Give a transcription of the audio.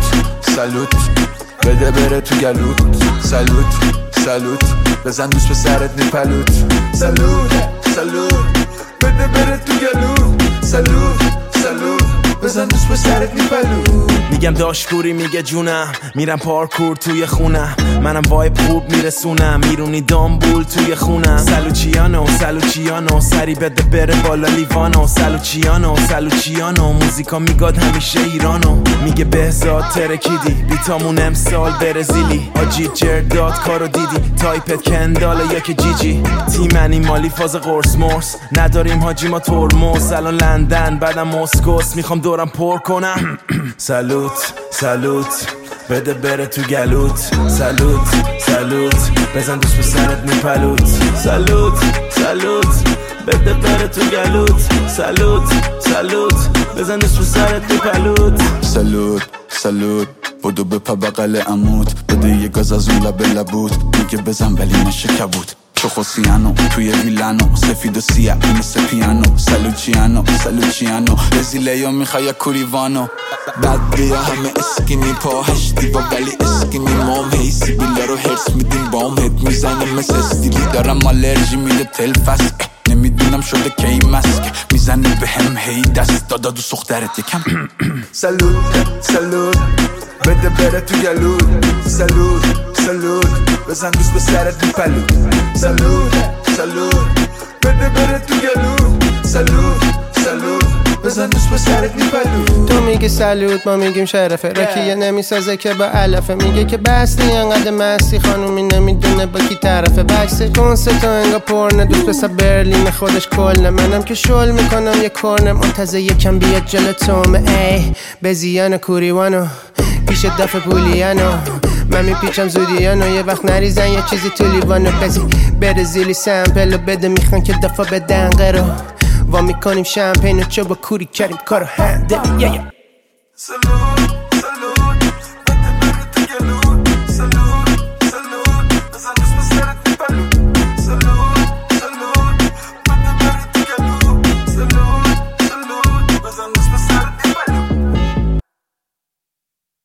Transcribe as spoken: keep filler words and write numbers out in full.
سلوت بده بره تو گلوت سلوت سلوت بزن دوست به سرت میپلوت سلوت سلوت بده بره تو گلوت سلوت سلوت بزن دوست به سرت میپلوت میگم داشکوری میگه جونم میرم پارکور توی خونم منم وایب خوب میرسونم میرونی دامبول توی خونم سلوچیانو سلوچیانو سری بده بره بالا لیوانو سلوچیانو سلوچیانو موزیکا میگاد همیشه ایرانو میگه بهزاد ترکیدی بیتامون امسال برزیلی آجی جرداد کارو دیدی تایپت کنداله یا که جیجی تیمنی مالی فاز قرص مرس نداریم حاجی ما ترمز الان لندن بعدم مسکوس میخوام دورم پر کنم سلوت سلوت بده بره تو گلوت سلوت سلوت بزن دوست به سرت میپلوت سلوت سلوت بده بره تو گلوت سلوت سلوت بزن دوست به سرت میپلوت سلوت سلوت بدو بپا بغل عمود بده یه گاز از اون لب لبود میگه بزن ولی نشه کبود چخوسیانو توی ویلانو سفید و سیاه مثل پیانو سلوچیانو سلوچیانو رزیله یا میخوای یا کوریوانو بعد بیا همه اسکینی پا هشتی و ولی اسکینی مام هیسی بیلا رو هرس میدیم بام هد میزنه مثل استیلی دارم آلرژی میده تلفست نمیدونم شده کی مسک میزنه به هم هی دست دادا دو سخترت یکم سلوت سلوت بده بره تو گلوت سلوت سلوت بزن دوست به سرت میپلوت سلوت سلوت بده بره تو گلوت سلوت سلوت بزن دوست به سرت میپلوت تو میگی سلوت ما میگیم شرفه راکیه نمیسازه که با علفه میگه که بستی انقدر مستی خانومی نمیدونه با کی طرفه بکسه کنسه تو انگا پرنه دوست پسر برلین خودش کله منم که شل میکنم یه کرنه منتظر یکم بیاد جلو تومه ای بزیانو کوریوانو پیش دفع پولیانو من میپیچم زودیانو یه وقت نریزن یه چیزی تو لیوانو بزی برزیلی سمپلو بده میخوان که دفع بدن قرو وا میکنیم شمپین و چوبا کوری کریم کارو هنده yeah, yeah.